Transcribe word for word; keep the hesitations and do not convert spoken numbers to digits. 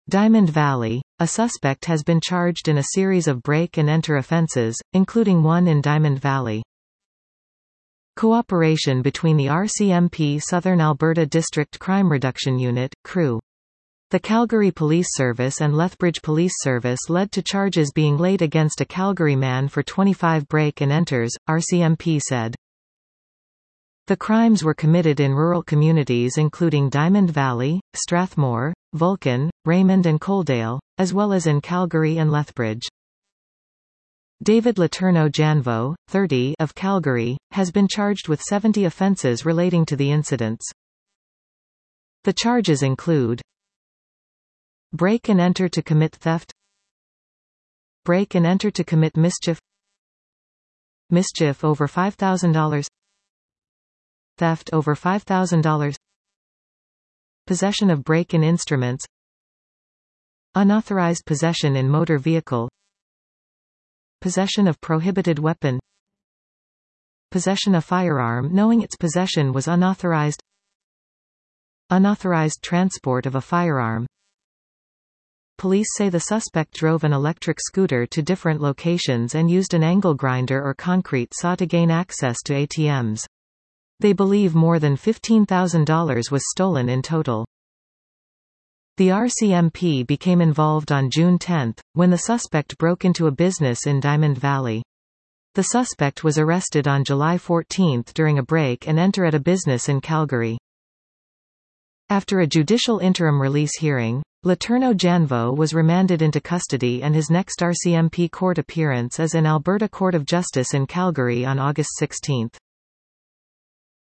Diamond Valley. A suspect has been charged in a series of break-and-enter offenses, including one in Diamond Valley. Cooperation between the R C M P Southern Alberta District Crime Reduction Unit, C R U. The Calgary Police Service and Lethbridge Police Service led to charges being laid against a Calgary man for twenty-five break-and-enters, R C M P said. The crimes were committed in rural communities including Diamond Valley, Strathmore, Vulcan, Raymond and Coaldale, as well as in Calgary and Lethbridge. David Letourneau Janvo, thirty, of Calgary, has been charged with seventy offences relating to the incidents. The charges include break and enter to commit theft, break and enter to commit mischief, mischief over five thousand dollars, theft over five thousand dollars, possession of break-in instruments, unauthorized possession in motor vehicle, possession of prohibited weapon, possession of firearm knowing its possession was unauthorized, unauthorized transport of a firearm. Police say the suspect drove an electric scooter to different locations and used an angle grinder or concrete saw to gain access to A T Ms. They believe more than fifteen thousand dollars was stolen in total. The R C M P became involved on June tenth, when the suspect broke into a business in Diamond Valley. The suspect was arrested on July fourteenth during a break-and-enter at a business in Calgary. After a judicial interim release hearing, Letourneau Janvo was remanded into custody and his next R C M P court appearance is in Alberta Court of Justice in Calgary on August sixteenth.